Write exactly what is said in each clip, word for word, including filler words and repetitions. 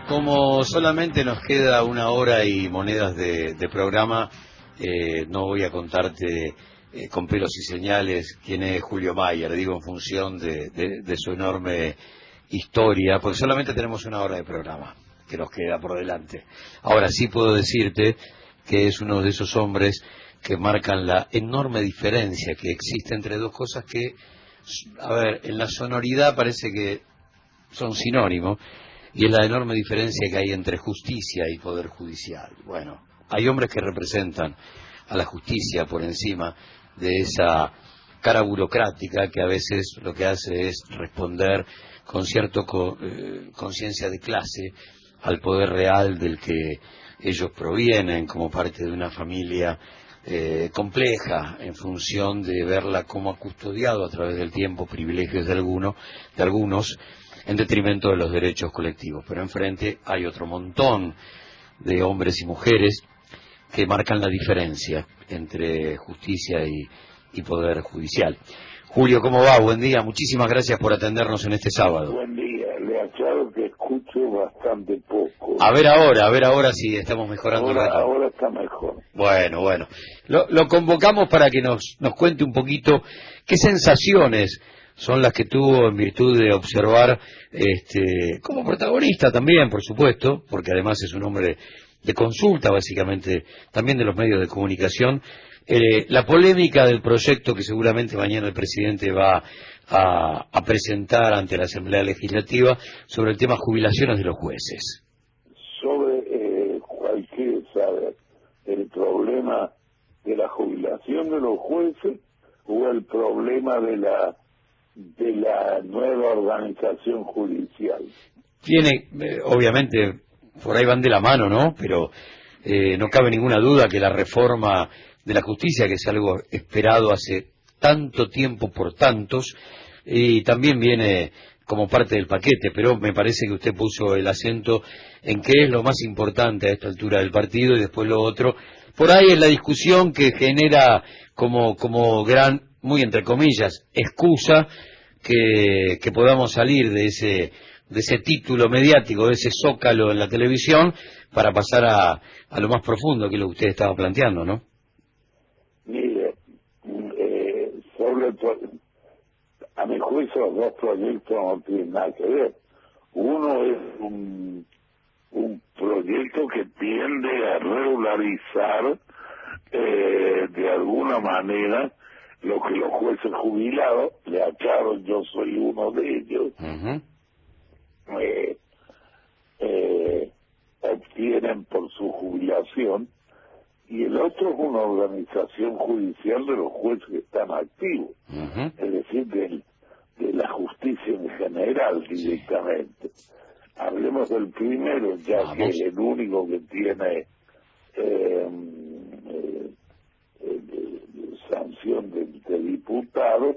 Como solamente nos queda una hora y monedas de, de programa, eh, no voy a contarte eh, con pelos y señales quién es Julio Mayer, digo en función de, de, de su enorme historia, porque solamente tenemos una hora de programa que nos queda por delante. Ahora sí puedo decirte que es uno de esos hombres que marcan la enorme diferencia que existe entre dos cosas que, a ver, en la sonoridad parece que son sinónimos, y es la enorme diferencia que hay entre justicia y poder judicial. Bueno, hay hombres que representan a la justicia por encima de esa cara burocrática que a veces lo que hace es responder con cierta co, eh, conciencia de clase al poder real del que ellos provienen como parte de una familia eh, compleja en función de verla como ha custodiado a través del tiempo privilegios de algunos, de algunos en detrimento de los derechos colectivos. Pero enfrente hay otro montón de hombres y mujeres que marcan la diferencia entre justicia y, y poder judicial. Julio, ¿cómo va? Buen día. Muchísimas gracias por atendernos en este sábado. Buen día. Le aclaro que escucho bastante poco. A ver ahora, a ver ahora si estamos mejorando ahora, el retorno. Ahora está mejor. Bueno, bueno. Lo, lo convocamos para que nos, nos cuente un poquito qué sensaciones son las que tuvo en virtud de observar, este, como protagonista también, por supuesto, porque además es un hombre de consulta, básicamente, también de los medios de comunicación, eh, la polémica del proyecto que seguramente mañana el presidente va a, a presentar ante la Asamblea Legislativa sobre el tema jubilaciones de los jueces. Sobre eh, cualquier, saber, el problema de la jubilación de los jueces o el problema de la de la nueva organización judicial. Tiene, eh, obviamente, por ahí van de la mano, ¿no? Pero eh, no cabe ninguna duda que la reforma de la justicia, que es algo esperado hace tanto tiempo por tantos, y también viene como parte del paquete, pero me parece que usted puso el acento en qué es lo más importante a esta altura del partido y después lo otro. Por ahí es la discusión que genera como, como gran, muy entre comillas, excusa que, que podamos salir de ese de ese título mediático, de ese zócalo en la televisión, para pasar a, a lo más profundo, que es lo que usted estaba planteando, ¿no? Mire, eh, sobre el pro... a mi juicio los dos proyectos no tienen nada que ver. Uno es un, un proyecto que tiende a regularizar eh, de alguna manera lo que los jueces jubilados, le aclaro, yo soy uno de ellos, Uh-huh. eh, eh, obtienen por su jubilación, y el otro es una organización judicial de los jueces que están activos, Uh-huh. es decir, del, de la justicia en general directamente. Sí. Hablemos del primero, ya Vamos. que es el único que tiene eh, eh, eh, sanción de, de diputado.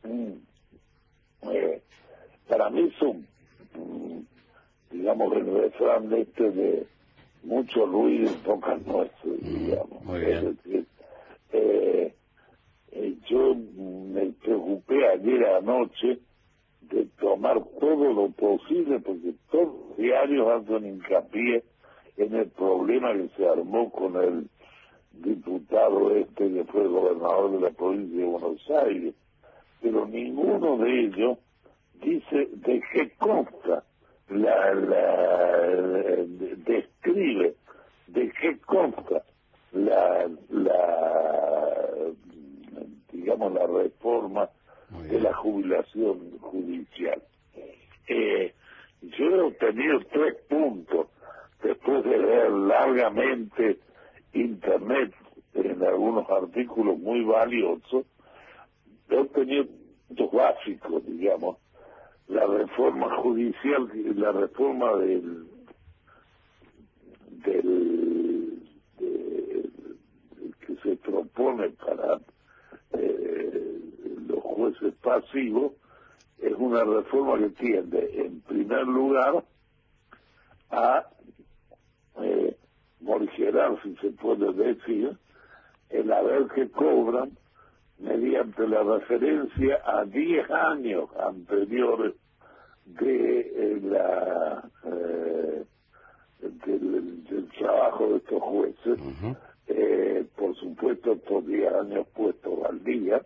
Eh, para mí son, digamos, el refrán de este de mucho ruido y pocas nueces, digamos. Muy bien. Es decir, eh, eh, yo me preocupé ayer anoche de tomar todo lo posible, porque todos los diarios hacen hincapié en el problema que se armó con el diputado este que fue gobernador de la provincia de Buenos Aires, pero ninguno de ellos dice de qué consta, la, la, de, describe de qué consta la, la, digamos, la reforma de la jubilación judicial. Eh, yo he obtenido tres puntos después de leer largamente internet en algunos artículos muy valiosos. He obtenido puntos básicos, digamos. La reforma judicial, la reforma del del, del, del que se propone para eh, los jueces pasivos, es una reforma que tiende, en primer lugar, a eh, morigerar, si se puede decir, el haber que cobran mediante la referencia a diez años anteriores de eh, la eh, los jueces, uh-huh. eh, por supuesto estos diez años puestos al día.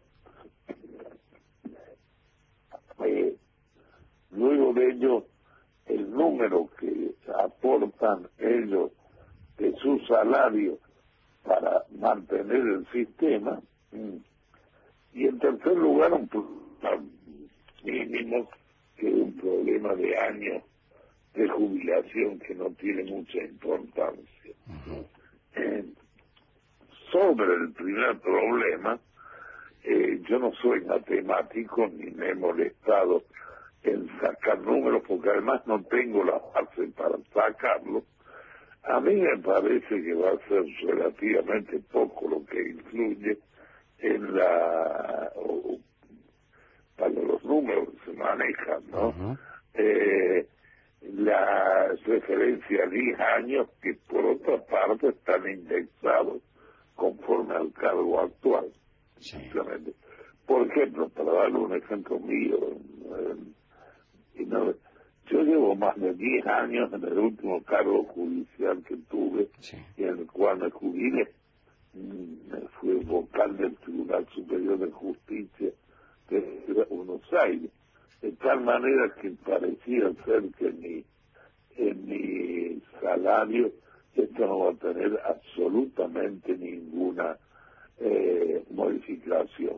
Eh, luego de ello, el número que aportan ellos de su salario para mantener el sistema, y en tercer lugar un problema mínimo, que es un problema de años de jubilación que no tiene mucha importancia. Uh-huh. eh, sobre el primer problema, eh, yo no soy matemático ni me he molestado en sacar números, porque además no tengo la base para sacarlo. A mí me parece que va a ser relativamente poco lo que influye en la, o, para los números que se manejan, ¿no? Uh-huh. eh, la referencia a diez años que por otra parte están indexados conforme al cargo actual. Sí. Simplemente. Por ejemplo, para darle un ejemplo mío, eh, y no, yo llevo más de diez años en el último cargo judicial que tuve, sí. y en el cual me jubilé. Me fui vocal del Tribunal Superior de Justicia de Buenos Aires, de tal manera que parecía ser que en mi, en mi salario esto no va a tener absolutamente ninguna eh, modificación.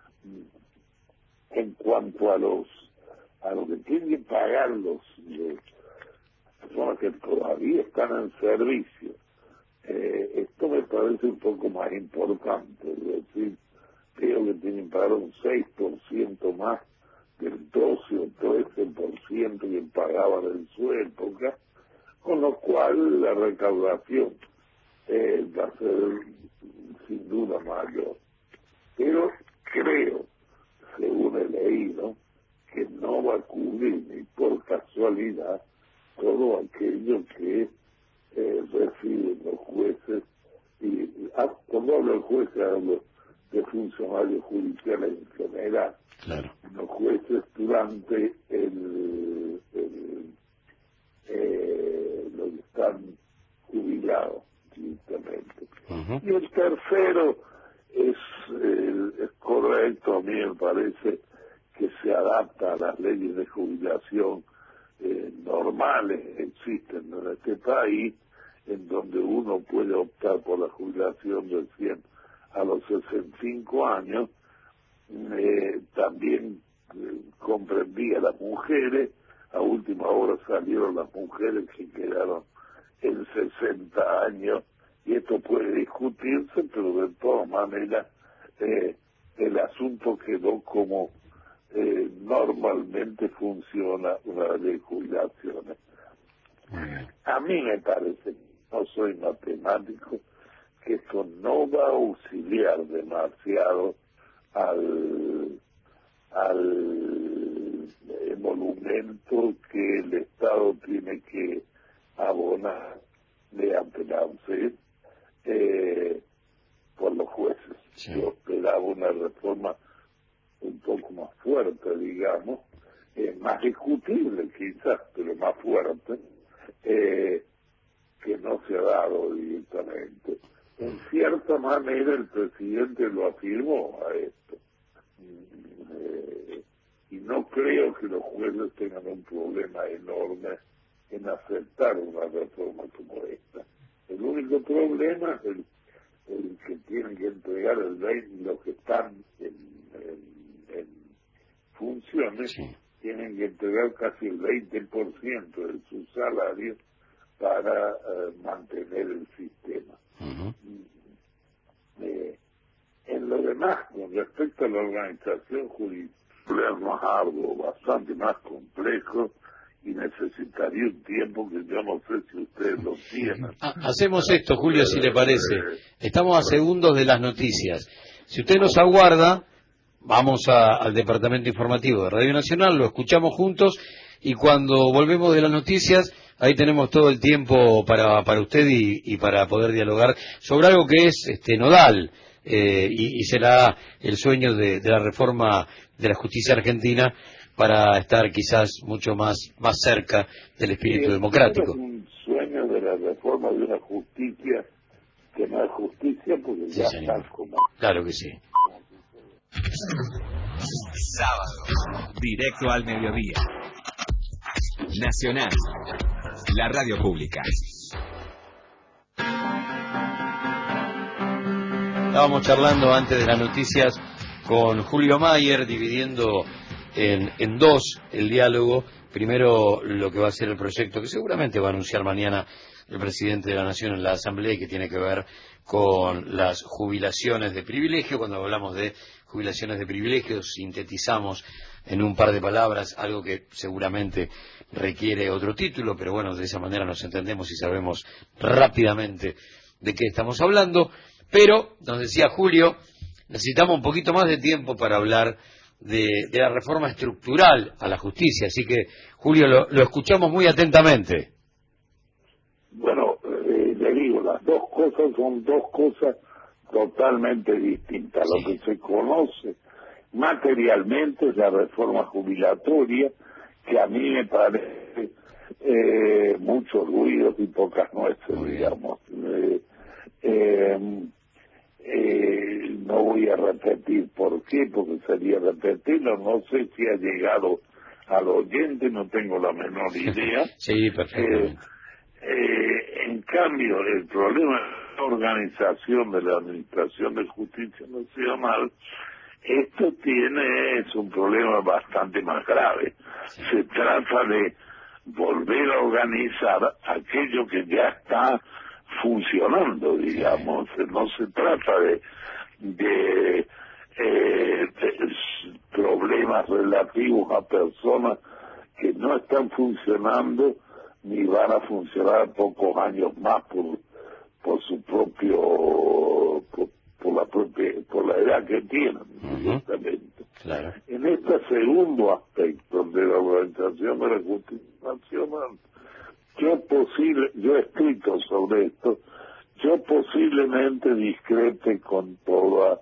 En cuanto a los a lo que tienen que pagar los, los personas que todavía están en servicio, eh, esto me parece un poco más importante, es decir, creo que tienen que pagar un seis por ciento más del doce o trece por ciento que pagaban en su época, con lo cual la recaudación eh, va a ser sin duda mayor. Pero creo, según he leído, que no va a cubrir ni por casualidad todo aquello que eh, reciben los jueces, y ah, cuando hablo de jueces hablo de funcionarios judiciales en general, claro. Los jueces durante el, el eh, los que están jubilados, justamente. Uh-huh. Y el tercero es, eh, es correcto, a mí me parece que se adapta a las leyes de jubilación eh, normales que existen en este país, en donde uno puede optar por la jubilación de cien a los sesenta y cinco años. Eh, también eh, comprendía a las mujeres. A última hora salieron las mujeres que quedaron en sesenta años, y esto puede discutirse, pero de todas maneras eh, el asunto quedó como eh, normalmente funciona una ley de jubilaciones. A mí me parece, no soy matemático, que esto no va a auxiliar demasiado al al emolumento que el Estado tiene que abonar mediante la ANSES eh, por los jueces. Sí. Yo esperaba una reforma un poco más fuerte, digamos, eh, más discutible quizás, pero más fuerte, eh, que no se ha dado directamente. En cierta manera el presidente lo afirmó a esto. Eh, y no creo que los jueces tengan un problema enorme en aceptar una reforma como esta. El único problema es el, el que tienen que entregar el veinte, los que están en, en, en funciones, sí. Tienen que entregar casi el veinte por ciento de su salario para uh, mantener el sistema. Uh-huh. eh, En lo demás, con respecto a la organización judicial, es más arduo, bastante más complejo, y necesitaría un tiempo que yo no sé si ustedes lo tienen. Ah, hacemos esto, Julio, si le parece. Estamos a segundos de las noticias. Si usted nos aguarda, vamos a, al Departamento Informativo de Radio Nacional, lo escuchamos juntos, y cuando volvemos de las noticias, ahí tenemos todo el tiempo para, para usted y, y para poder dialogar sobre algo que es este nodal. Eh, y, y será el sueño de, de la reforma de la justicia argentina para estar quizás mucho más más cerca del espíritu sí, democrático. Es un sueño de la reforma de una justicia que no es justicia porque sí, ya señor. está como... Claro que sí. Sábado, directo al mediodía. Nacional, la radio pública. Estábamos charlando antes de las noticias con Julio Mayer, dividiendo en, en dos el diálogo. Primero, lo que va a ser el proyecto que seguramente va a anunciar mañana el presidente de la Nación en la Asamblea, y que tiene que ver con las jubilaciones de privilegio. Cuando hablamos de jubilaciones de privilegio, sintetizamos en un par de palabras algo que seguramente requiere otro título, pero bueno, de esa manera nos entendemos y sabemos rápidamente de qué estamos hablando. Pero, nos decía Julio, necesitamos un poquito más de tiempo para hablar de, de la reforma estructural a la justicia. Así que, Julio, lo, lo escuchamos muy atentamente. Bueno, eh, le digo, las dos cosas son dos cosas totalmente distintas. Sí. Lo que se conoce materialmente es la reforma jubilatoria, que a mí me parece eh, muchos ruidos y pocas nueces, digamos. Eh, eh, eh, no voy a repetir por qué, porque sería repetirlo. No sé si ha llegado al oyente, no tengo la menor idea. Sí, perfectamente. Eh, eh, en cambio, el problema de la organización de la Administración de Justicia Nacional, esto tiene, es un problema bastante más grave. Se trata de volver a organizar aquello que ya está funcionando, digamos. No se trata de, de, eh, de problemas relativos a personas que no están funcionando ni van a funcionar pocos años más por por su propio por, por la propia por la edad que tienen, directamente. Uh-huh. Claro. En este segundo aspecto de la organización de la justicia nacional, yo posible yo he escrito sobre esto, yo posiblemente discrepe con toda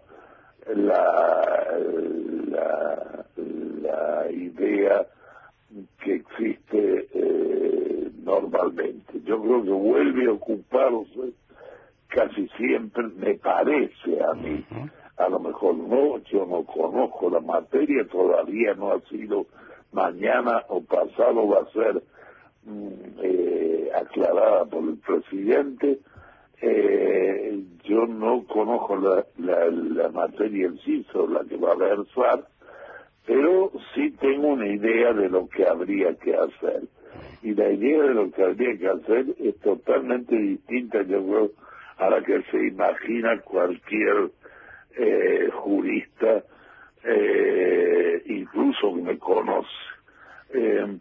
la la, la idea que existe eh, normalmente. Yo creo que vuelve a ocuparse casi siempre, me parece a mí, uh-huh. A lo mejor no, yo no conozco la materia, todavía no ha sido, mañana o pasado va a ser mm, eh, aclarada por el presidente. Eh, yo no conozco la, la, la materia en sí sobre la que va a versar, pero sí tengo una idea de lo que habría que hacer. Y la idea de lo que habría que hacer es totalmente distinta, yo creo, a la que se imagina cualquier eh, jurista, eh, incluso que me conoce. Eh,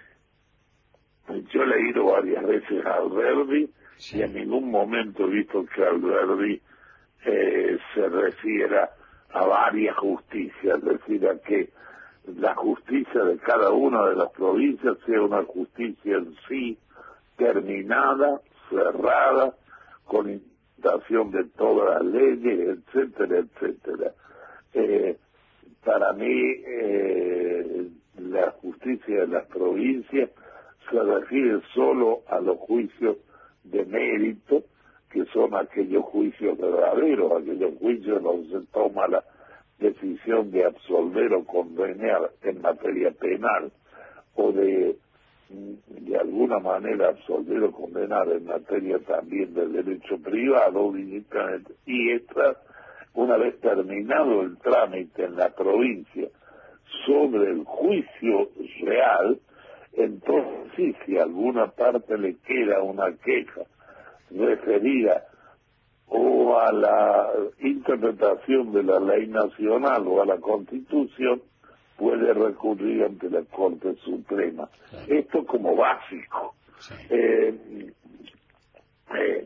yo he leído varias veces a Alberdi, sí. Y en ningún momento he visto que Alberdi eh, se refiera a varias justicias, es decir, a que la justicia de cada una de las provincias sea una justicia en sí, terminada, cerrada, con implementación de todas las leyes, etcétera, etcétera. Eh, para mí, eh, la justicia de las provincias se refiere solo a los juicios de mérito, que son aquellos juicios verdaderos, aquellos juicios donde se toma la decisión de absolver o condenar en materia penal, o de de alguna manera absolver o condenar en materia también del derecho privado, y esta, una vez terminado el trámite en la provincia sobre el juicio real, entonces si a alguna parte le queda una queja referida o a la interpretación de la ley nacional o a la Constitución, puede recurrir ante la Corte Suprema. Claro. Esto como básico. Sí. Eh, eh,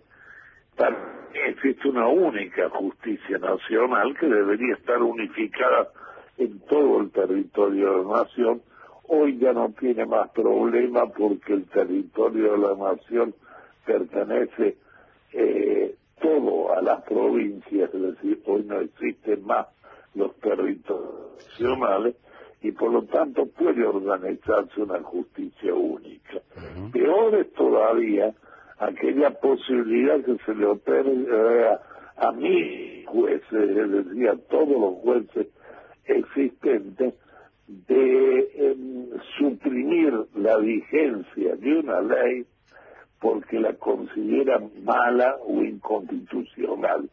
existe una única justicia nacional que debería estar unificada en todo el territorio de la nación. Hoy ya no tiene más problema porque el territorio de la nación pertenece eh, todo a las provincias, es decir, hoy no existen más los territorios nacionales y por lo tanto puede organizarse una justicia única. Uh-huh. Peor es todavía aquella posibilidad que se le otorga a, a mis jueces, es decir, a todos los jueces existentes, de eh, suprimir la vigencia de una ley porque la consideran mala o inconstitucional.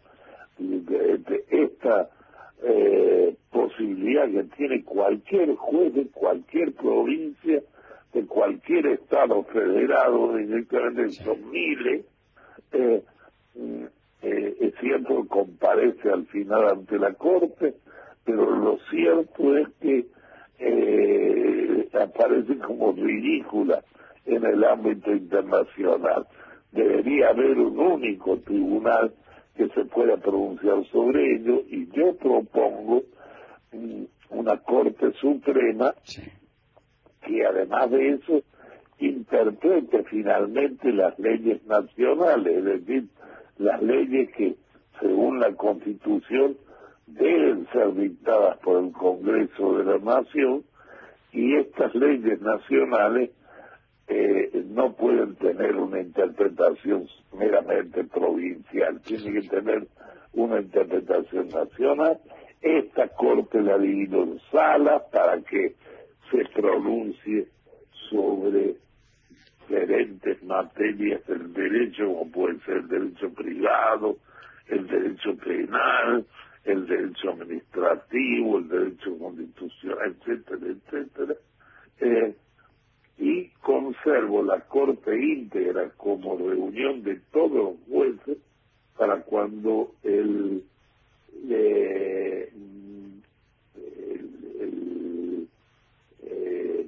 Esta eh, posibilidad que tiene cualquier juez de cualquier provincia, de cualquier estado federado, directamente son miles, eh, eh, es cierto que comparece al final ante la Corte, pero lo cierto es que eh, aparece como ridícula en el ámbito internacional. Debería haber un único tribunal que se pueda pronunciar sobre ello, y yo propongo mm, una Corte Suprema que además de eso interprete finalmente las leyes nacionales, es decir, las leyes que según la Constitución deben ser dictadas por el Congreso de la Nación, y estas leyes nacionales eh, no pueden tener una interpretación meramente provincial, tienen que tener una interpretación nacional. Esta Corte la dividió en salas para que se pronuncie sobre diferentes materias del derecho, como puede ser el derecho privado, el derecho penal, el derecho administrativo, el derecho constitucional, etcétera, etcétera. Eh, y conservo la Corte íntegra como reunión de todos los jueces para cuando el, eh, el, el, eh,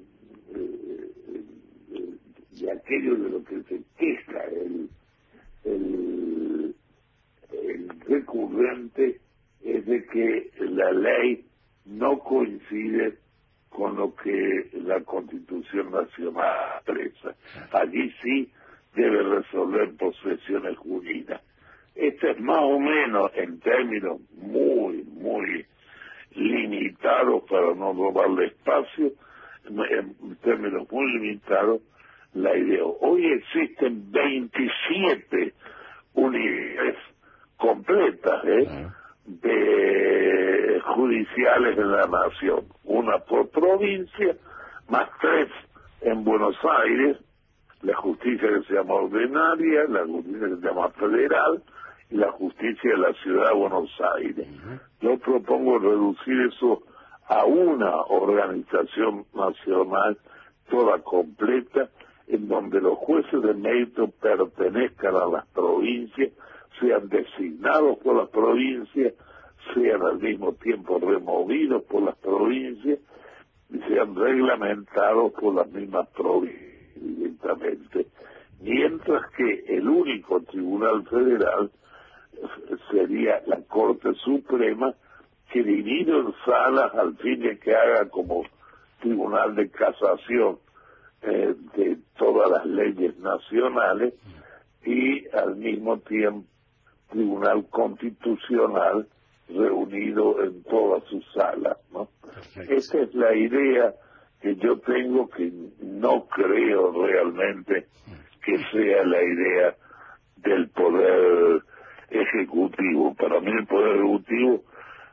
de aquello de lo que se queja el, el, el recurrente es de que la ley no coincide con lo que la Constitución Nacional expresa. Allí sí debe resolver posesiones jurídicas. Esto es más o menos, en términos muy, muy limitados, para no robarle espacio, en términos muy limitados, la idea. Hoy existen veintisiete unidades completas, ¿eh? de judiciales en la nación, una por provincia, más tres en Buenos Aires, la justicia que se llama ordinaria, la justicia que se llama federal y la justicia de la ciudad de Buenos Aires. Yo propongo reducir eso a una organización nacional toda completa, en donde los jueces de mérito pertenezcan a las provincias, sean designados por las provincias, sean al mismo tiempo removidos por las provincias y sean reglamentados por las mismas provincias directamente. Mientras que el único tribunal federal sería la Corte Suprema, que dividido en salas al fin de que haga como tribunal de casación eh, de todas las leyes nacionales, y al mismo tiempo Tribunal Constitucional reunido en todas sus salas, ¿no? Esa es la idea que yo tengo, que no creo realmente que sea la idea del Poder Ejecutivo. Para mí el Poder Ejecutivo,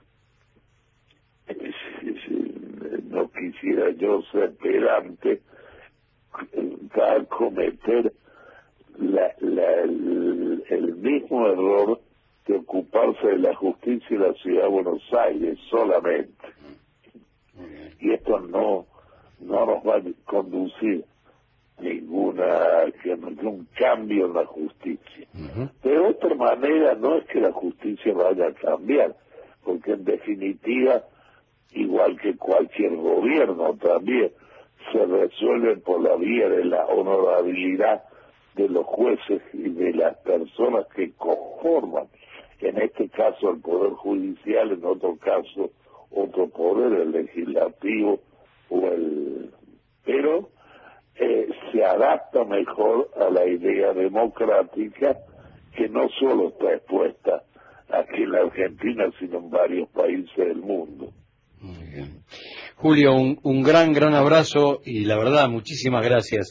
eh, no quisiera yo ser pedante, va a cometer La, la, el, el mismo error de ocuparse de la justicia de la ciudad de Buenos Aires solamente. Y esto no no nos va a conducir ninguna ningún cambio en la justicia. Uh-huh. De otra manera, no es que la justicia vaya a cambiar, porque en definitiva, igual que cualquier gobierno también, se resuelve por la vía de la honorabilidad de los jueces y de las personas que conforman, en este caso el Poder Judicial, en otro caso otro poder, el legislativo o el... pero eh, se adapta mejor a la idea democrática, que no solo está expuesta aquí en la Argentina, sino en varios países del mundo. Muy bien. Julio, un, un gran, gran abrazo, y la verdad, muchísimas gracias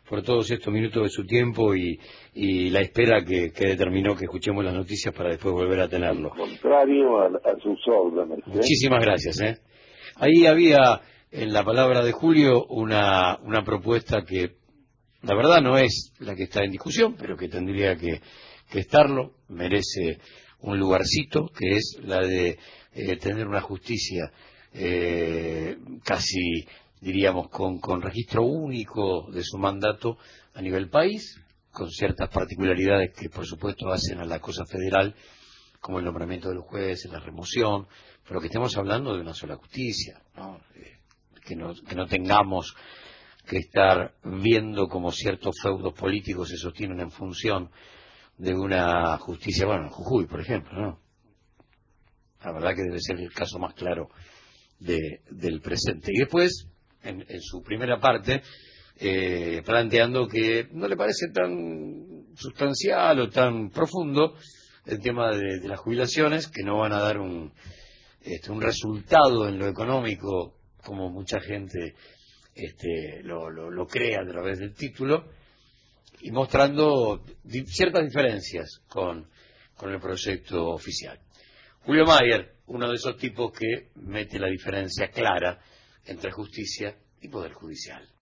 por todos estos minutos de su tiempo y, y la espera que, que determinó que escuchemos las noticias para después volver a tenerlo. Al contrario, a, a sus órdenes. ¿eh? Muchísimas gracias. ¿eh? Ahí había en la palabra de Julio una, una propuesta que la verdad no es la que está en discusión, pero que tendría que, que estarlo, merece un lugarcito, que es la de eh, tener una justicia eh, casi, diríamos, con, con registro único de su mandato a nivel país, con ciertas particularidades que por supuesto hacen a la cosa federal, como el nombramiento de los jueces, la remoción, pero que estemos hablando de una sola justicia, ¿no? Eh, que no, que no tengamos que estar viendo cómo ciertos feudos políticos se sostienen en función de una justicia, bueno, en Jujuy, por ejemplo, ¿no? La verdad que debe ser el caso más claro de, del presente. Y después, en, en su primera parte, eh, planteando que no le parece tan sustancial o tan profundo el tema de, de las jubilaciones, que no van a dar un, este, un resultado en lo económico como mucha gente este, lo, lo, lo cree a través del título, y mostrando di ciertas diferencias con, con el proyecto oficial. Julio Mayer, uno de esos tipos que mete la diferencia clara entre justicia y poder judicial.